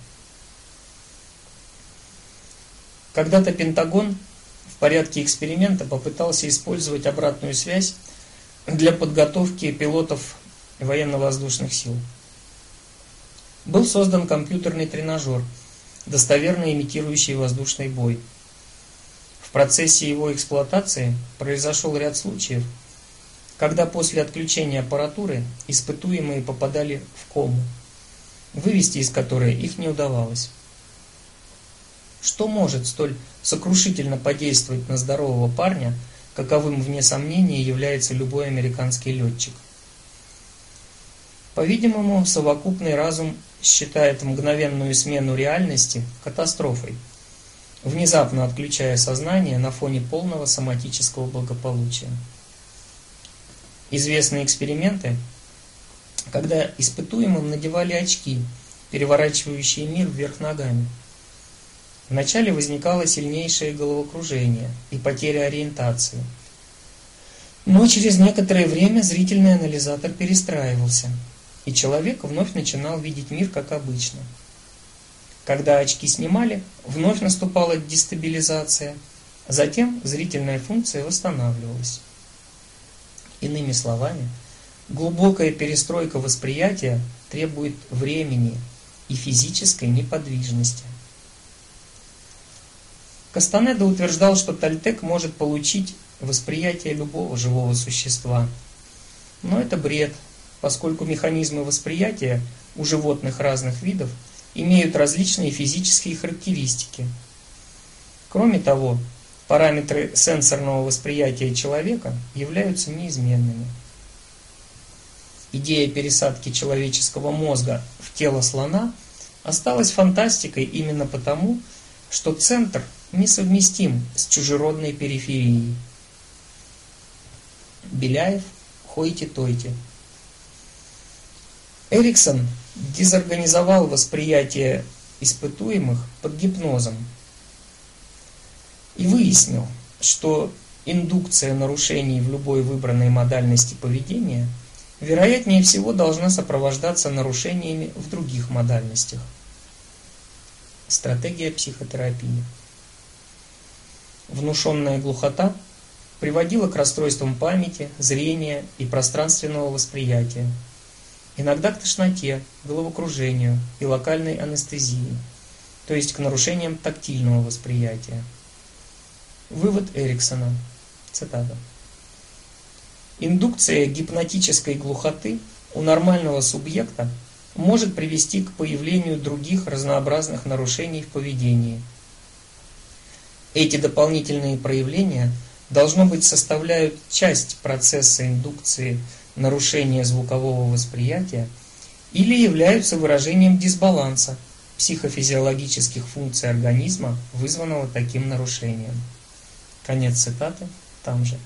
Когда-то Пентагон в порядке эксперимента попытался использовать обратную связь для подготовки пилотов военно-воздушных сил. Был создан компьютерный тренажер, достоверно имитирующий воздушный бой. В процессе его эксплуатации произошел ряд случаев, когда после отключения аппаратуры испытуемые попадали в кому, вывести из которой их не удавалось. Что может столь сокрушительно подействовать на здорового парня, каковым, вне сомнения, является любой американский летчик? По-видимому, совокупный разум считает мгновенную смену реальности катастрофой, внезапно отключая сознание на фоне полного соматического благополучия. Известны эксперименты, когда испытуемым надевали очки, переворачивающие мир вверх ногами. Вначале возникало сильнейшее головокружение и потеря ориентации. Но через некоторое время зрительный анализатор перестраивался, и человек вновь начинал видеть мир как обычно. Когда очки снимали, вновь наступала дестабилизация, затем зрительная функция восстанавливалась. Иными словами, глубокая перестройка восприятия требует времени и физической неподвижности. Кастанеда утверждал, что Тольтек может получить восприятие любого живого существа. Но это бред, поскольку механизмы восприятия у животных разных видов имеют различные физические характеристики. Кроме того, параметры сенсорного восприятия человека являются неизменными. Идея пересадки человеческого мозга в тело слона осталась фантастикой именно потому, что центр несовместим с чужеродной периферией. Беляев, Хойти-Тойти. Эриксон дезорганизовал восприятие испытуемых под гипнозом и выяснил, что индукция нарушений в любой выбранной модальности поведения вероятнее всего должна сопровождаться нарушениями в других модальностях. Стратегия психотерапии. Внушенная глухота приводила к расстройствам памяти, зрения и пространственного восприятия, иногда к тошноте, головокружению и локальной анестезии, то есть к нарушениям тактильного восприятия. Вывод Эриксона. Цитата. Индукция гипнотической глухоты у нормального субъекта может привести к появлению других разнообразных нарушений в поведении. Эти дополнительные проявления, должно быть, составляют часть процесса индукции нарушения звукового восприятия или являются выражением дисбаланса психофизиологических функций организма, вызванного таким нарушением. Конец цитаты там же.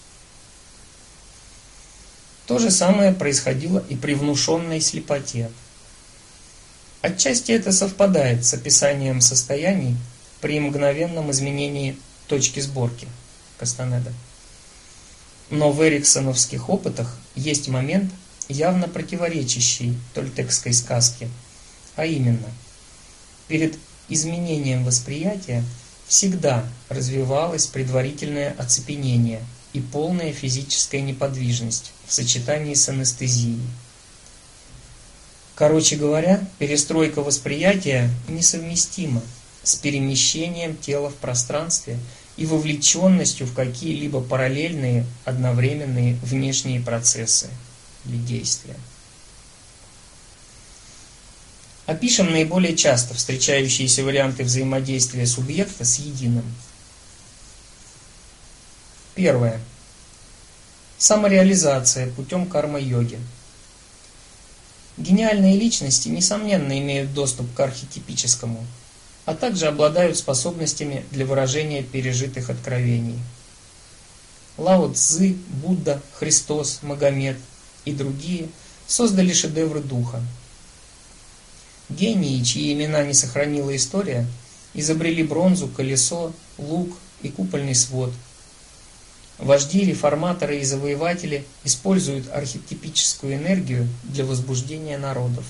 То же самое происходило и при внушенной слепоте. Отчасти это совпадает с описанием состояний при мгновенном изменении точки сборки Кастанеда. Но в эриксоновских опытах есть момент, явно противоречащий тольтекской сказке, а именно, перед изменением восприятия всегда развивалось предварительное оцепенение и полная физическая неподвижность в сочетании с анестезией. Короче говоря, перестройка восприятия несовместима с перемещением тела в пространстве и вовлеченностью в какие-либо параллельные одновременные внешние процессы или действия. Опишем наиболее часто встречающиеся варианты взаимодействия субъекта с единым. Первое. Самореализация путем карма-йоги. Гениальные личности, несомненно, имеют доступ к архетипическому, а также обладают способностями для выражения пережитых откровений. Лао Цзы, Будда, Христос, Магомед и другие создали шедевры духа. Гении, чьи имена не сохранила история, изобрели бронзу, колесо, лук и купольный свод. Вожди, реформаторы и завоеватели используют архетипическую энергию для возбуждения народов.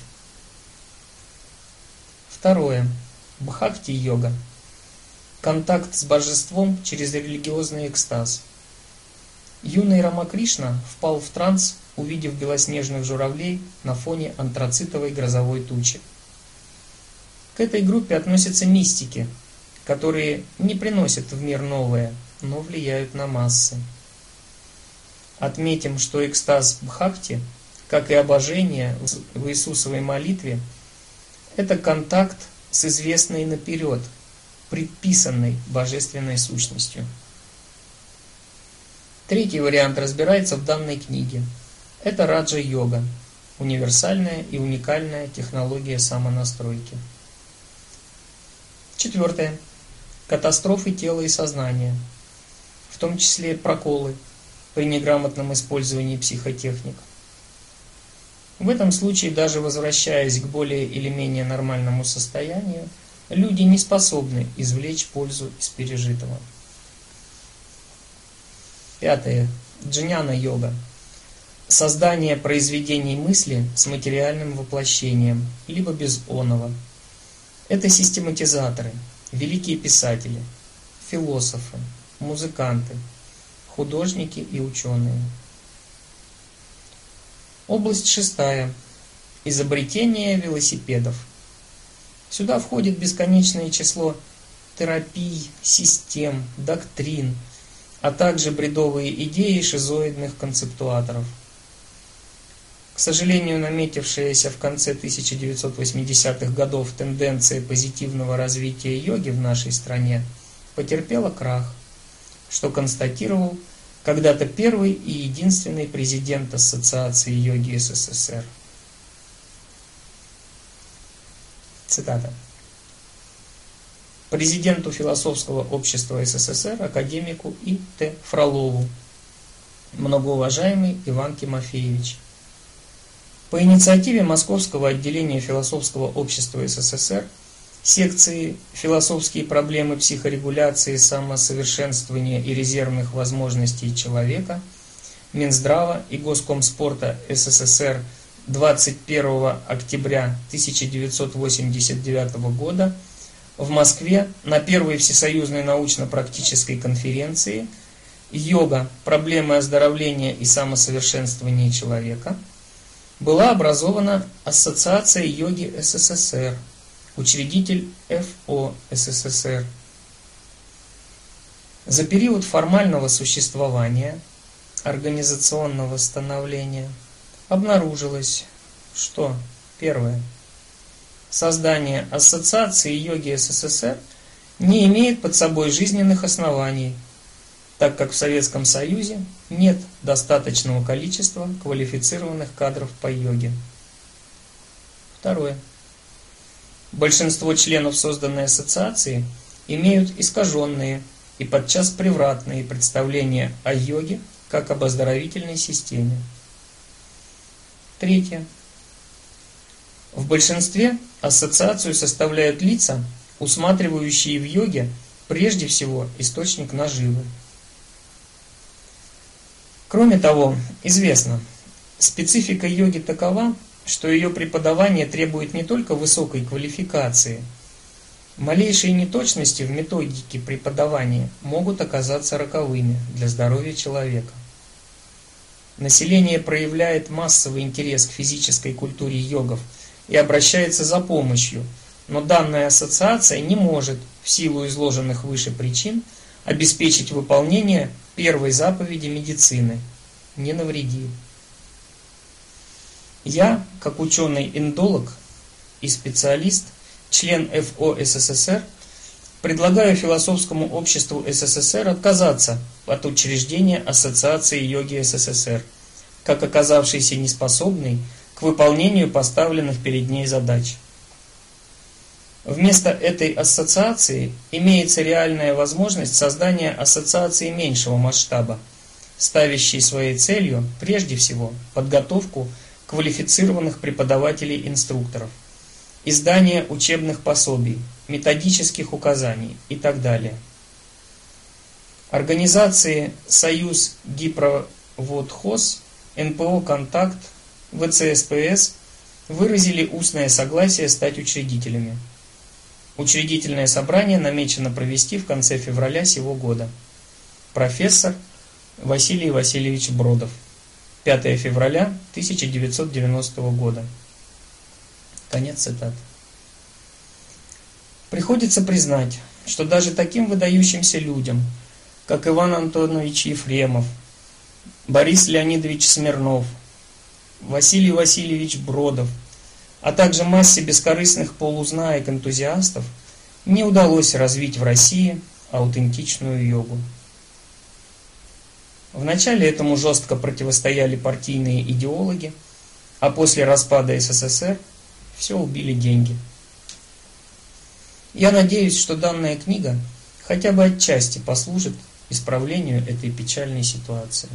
Второе. Бхакти-йога. Контакт с божеством через религиозный экстаз. Юный Рамакришна впал в транс, увидев белоснежных журавлей на фоне антрацитовой грозовой тучи. К этой группе относятся мистики, которые не приносят в мир новое, но влияют на массы. Отметим, что экстаз Бхакти, как и обожение в Иисусовой молитве, это контакт с известной наперед, предписанной божественной сущностью. Третий вариант разбирается в данной книге. Это раджа-йога, универсальная и уникальная технология самонастройки. Четвертое. Катастрофы тела и сознания, в том числе проколы при неграмотном использовании психотехник. В этом случае, даже возвращаясь к более или менее нормальному состоянию, люди не способны извлечь пользу из пережитого. Пятое. Джняна-йога. Создание произведений мысли с материальным воплощением, либо без оного. Это систематизаторы, великие писатели, философы, музыканты, художники и ученые. Область шестая. Изобретение велосипедов. Сюда входит бесконечное число терапий, систем, доктрин, а также бредовые идеи шизоидных концептуаторов. К сожалению, наметившаяся в конце тысяча девятьсот восьмидесятых годов тенденция позитивного развития йоги в нашей стране потерпела крах, что констатировал когда-то первый и единственный президент Ассоциации йоги СССР. Цитата. Президенту философского общества СССР, академику И Т Фролову, многоуважаемый Иван Тимофеевич. По инициативе Московского отделения философского общества СССР, секции «Философские проблемы психорегуляции, самосовершенствования и резервных возможностей человека» Минздрава и Госкомспорта СССР двадцать первого октября тысяча девятьсот восемьдесят девятого года в Москве на первой всесоюзной научно-практической конференции «Йога. Проблемы оздоровления и самосовершенствования человека» была образована Ассоциация йоги СССР, учредитель Эф О СССР. За период формального существования, организационного становления, обнаружилось, что первое. Создание Ассоциации йоги СССР не имеет под собой жизненных оснований, так как в Советском Союзе нет достаточного количества квалифицированных кадров по йоге. Второе. Большинство членов созданной ассоциации имеют искаженные и подчас превратные представления о йоге как об оздоровительной системе. Третье. В большинстве ассоциацию составляют лица, усматривающие в йоге прежде всего источник наживы. Кроме того, известно, специфика йоги такова, что ее преподавание требует не только высокой квалификации. Малейшие неточности в методике преподавания могут оказаться роковыми для здоровья человека. Население проявляет массовый интерес к физической культуре йогов и обращается за помощью, но данная ассоциация не может, в силу изложенных выше причин, обеспечить выполнение первой заповеди медицины – не навреди. Я, как ученый-индолог и специалист, член Эф О СССР, предлагаю философскому обществу СССР отказаться от учреждения Ассоциации йоги СССР, как оказавшейся неспособной к выполнению поставленных перед ней задач. Вместо этой ассоциации имеется реальная возможность создания ассоциации меньшего масштаба, ставящей своей целью прежде всего подготовку квалифицированных преподавателей-инструкторов, издание учебных пособий, методических указаний и так далее. Организации «Союз Гипроводхоз», эн пэ о «Контакт», вэ цэ эс пэ эс выразили устное согласие стать учредителями. Учредительное собрание намечено провести в конце февраля сего года. Профессор Василий Васильевич Бродов. пятое февраля тысяча девятьсот девяностого года. Конец цитаты. Приходится признать, что даже таким выдающимся людям, как Иван Антонович Ефремов, Борис Леонидович Смирнов, Василий Васильевич Бродов, а также массе бескорыстных полузнаек-энтузиастов, не удалось развить в России аутентичную йогу. Вначале этому жестко противостояли партийные идеологи, а после распада эс эс эс эр все убили деньги. Я надеюсь, что данная книга хотя бы отчасти послужит исправлению этой печальной ситуации.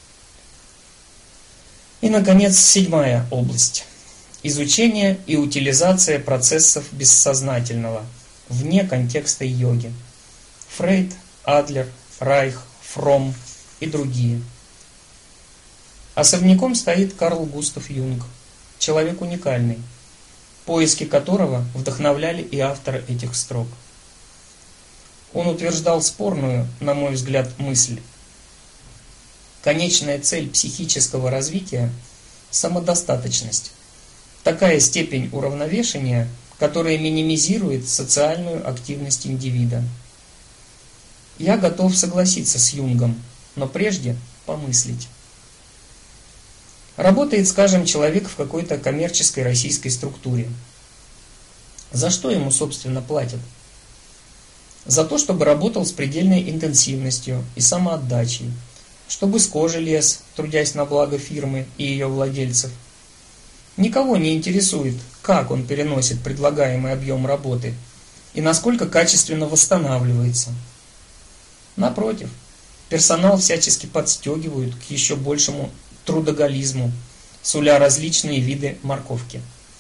И, наконец, седьмая область. Изучение и утилизация процессов бессознательного вне контекста йоги. Фрейд, Адлер, Райх, Фромм и другие. Особняком стоит Карл Густав Юнг, человек уникальный, поиски которого вдохновляли и автора этих строк. Он утверждал спорную, на мой взгляд, мысль. Конечная цель психического развития – самодостаточность, такая степень уравновешения, которая минимизирует социальную активность индивида. Я готов согласиться с Юнгом, но прежде помыслить. Работает, скажем, человек в какой-то коммерческой российской структуре. За что ему, собственно, платят? За то, чтобы работал с предельной интенсивностью и самоотдачей, чтобы с кожи лез, трудясь на благо фирмы и ее владельцев. Никого не интересует, как он переносит предлагаемый объем работы и насколько качественно восстанавливается. Напротив, персонал всячески подстегивают к еще большему трудоголизму, суля различные виды морковки.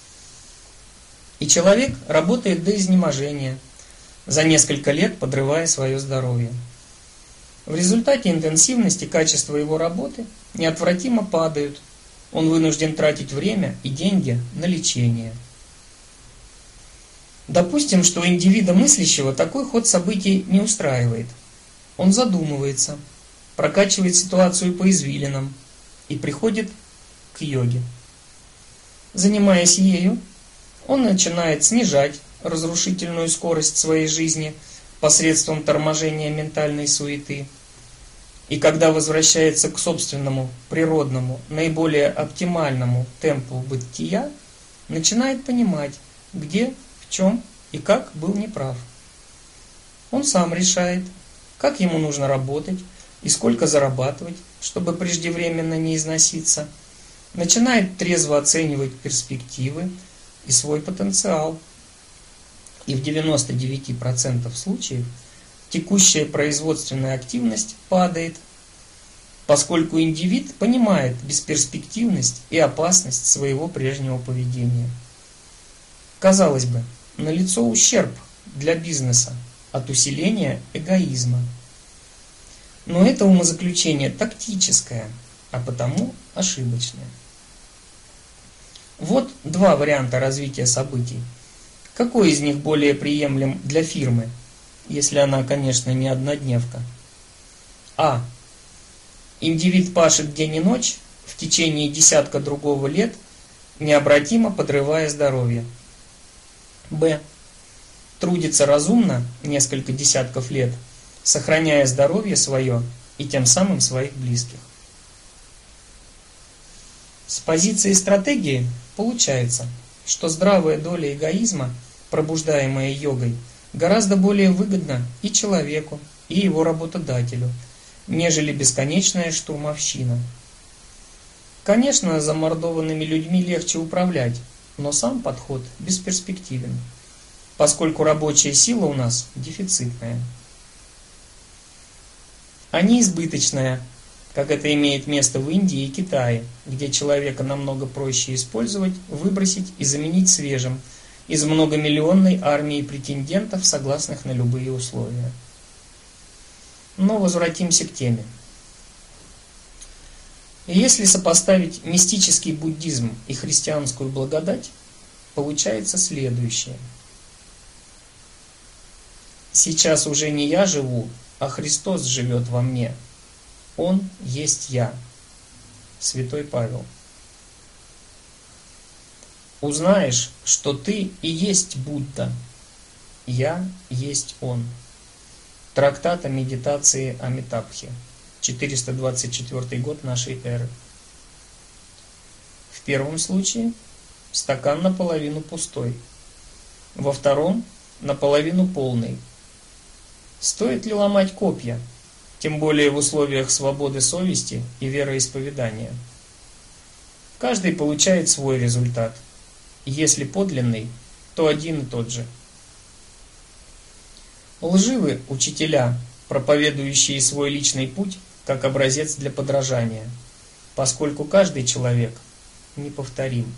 И человек работает до изнеможения, за несколько лет подрывая свое здоровье. В результате интенсивность и качество его работы неотвратимо падают. Он вынужден тратить время и деньги на лечение. Допустим, что индивида мыслящего такой ход событий не устраивает. Он задумывается, прокачивает ситуацию по извилинам и приходит к йоге. Занимаясь ею, он начинает снижать разрушительную скорость своей жизни посредством торможения ментальной суеты. И когда возвращается к собственному, природному, наиболее оптимальному темпу бытия, начинает понимать, где, в чем и как был неправ. Он сам решает, как ему нужно работать и сколько зарабатывать, чтобы преждевременно не износиться. Начинает трезво оценивать перспективы и свой потенциал. И в девяноста девяти процентах случаев текущая производственная активность падает, поскольку индивид понимает бесперспективность и опасность своего прежнего поведения. Казалось бы, налицо ущерб для бизнеса от усиления эгоизма. Но это умозаключение тактическое, а потому ошибочное. Вот два варианта развития событий. Какой из них более приемлем для фирмы, если она, конечно, не однодневка? А. Индивид пашет день и ночь в течение десятка другого лет, необратимо подрывая здоровье. Б. Трудится разумно несколько десятков лет, сохраняя здоровье свое и тем самым своих близких. С позиции стратегии получается, что здравая доля эгоизма, пробуждаемая йогой, гораздо более выгодна и человеку, и его работодателю, нежели бесконечная штурмовщина. Конечно, замордованными людьми легче управлять, но сам подход бесперспективен, поскольку рабочая сила у нас дефицитная. А не избыточная, как это имеет место в Индии и Китае, где человека намного проще использовать, выбросить и заменить свежим из многомиллионной армии претендентов, согласных на любые условия. Но возвратимся к теме. Если сопоставить мистический буддизм и христианскую благодать, получается следующее. Сейчас уже не я живу, а Христос живет во мне. Он есть я. Святой Павел. Узнаешь, что ты и есть Будда. Я есть Он. Трактат о медитации Амитабхи. четыреста двадцать четвёртый год нашей эры. В первом случае стакан наполовину пустой. Во втором наполовину полный. Стоит ли ломать копья, тем более в условиях свободы совести и вероисповедания? Каждый получает свой результат. Если подлинный, то один и тот же. Лживы учителя, проповедующие свой личный путь как образец для подражания, поскольку каждый человек неповторим.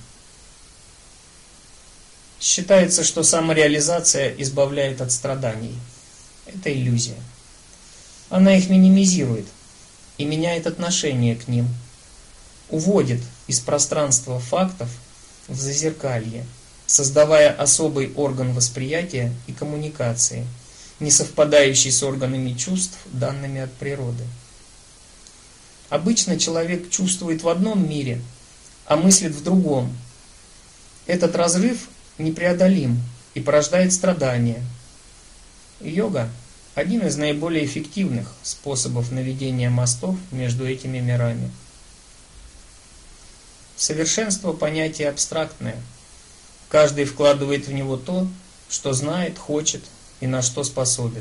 Считается, что самореализация избавляет от страданий. Это иллюзия. Она их минимизирует и меняет отношение к ним, уводит из пространства фактов в зазеркалье, создавая особый орган восприятия и коммуникации, не совпадающий с органами чувств, данными от природы. Обычно человек чувствует в одном мире, а мыслит в другом. Этот разрыв непреодолим и порождает страдания. Йога – один из наиболее эффективных способов наведения мостов между этими мирами. Совершенство – понятие абстрактное. Каждый вкладывает в него то, что знает, хочет и на что способен.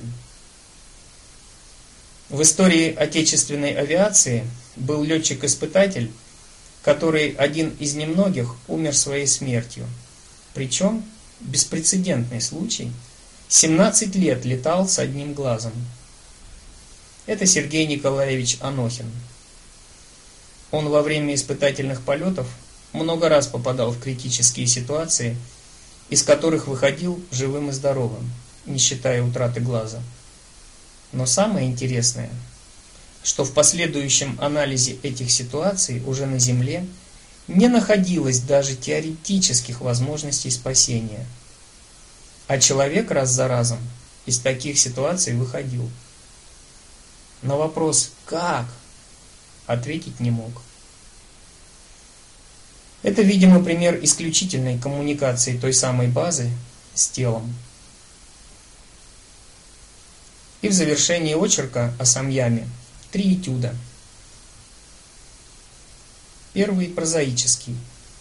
В истории отечественной авиации был летчик-испытатель, который один из немногих умер своей смертью. Причем беспрецедентный случай. семнадцать лет летал с одним глазом. Это Сергей Николаевич Анохин. Он во время испытательных полетов много раз попадал в критические ситуации, из которых выходил живым и здоровым, не считая утраты глаза. Но самое интересное, что в последующем анализе этих ситуаций уже на Земле не находилось даже теоретических возможностей спасения. А человек раз за разом из таких ситуаций выходил. На вопрос «как?» ответить не мог. Это, видимо, пример исключительной коммуникации той самой базы с телом. И в завершении очерка о Самьяме три этюда. Первый прозаический.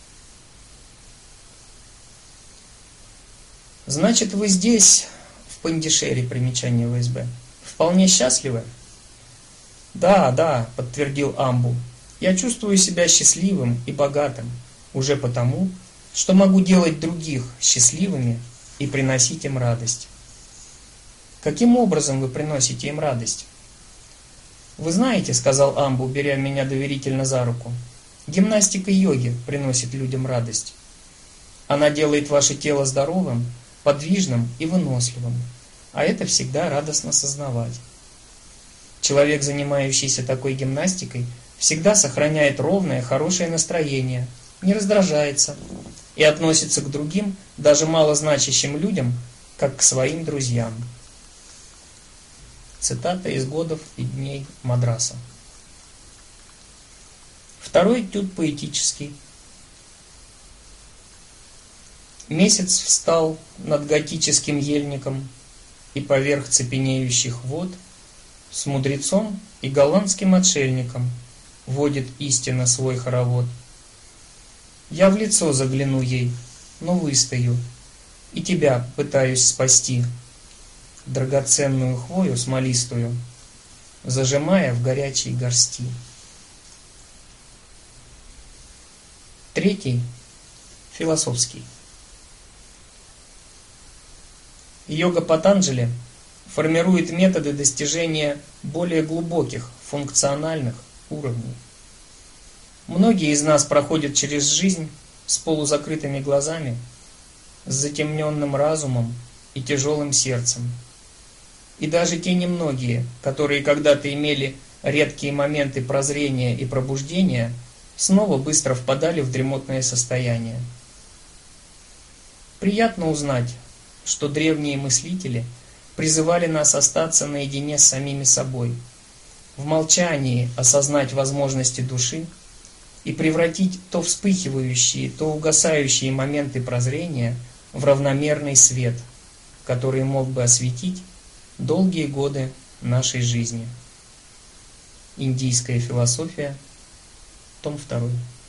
Значит, вы здесь, в Пандишере, примечание ВСБ, вполне счастливы? Да, да, подтвердил Амбу. Я чувствую себя счастливым и богатым, уже потому, что могу делать других счастливыми и приносить им радость. Каким образом вы приносите им радость? Вы знаете, сказал Амбу, беря меня доверительно за руку, гимнастика йоги приносит людям радость. Она делает ваше тело здоровым, подвижным и выносливым, а это всегда радостно сознавать. Человек, занимающийся такой гимнастикой, всегда сохраняет ровное, хорошее настроение, не раздражается и относится к другим, даже малозначащим людям, как к своим друзьям. Цитата из «Годов и дней Мадраса». Второй этюд поэтический. Месяц встал над готическим ельником, и поверх цепенеющих вод с мудрецом и голландским отшельником водит истина свой хоровод. Я в лицо загляну ей, но выстою, и тебя пытаюсь спасти, драгоценную хвою смолистую, зажимая в горячей горсти. Третий – философский. Йога Патанджали формирует методы достижения более глубоких функциональных уровней. Многие из нас проходят через жизнь с полузакрытыми глазами, с затемненным разумом и тяжелым сердцем. И даже те немногие, которые когда-то имели редкие моменты прозрения и пробуждения, снова быстро впадали в дремотное состояние. Приятно узнать, что древние мыслители призывали нас остаться наедине с самими собой, в молчании осознать возможности души и превратить то вспыхивающие, то угасающие моменты прозрения в равномерный свет, который мог бы осветить долгие годы нашей жизни. Индийская философия, том второй.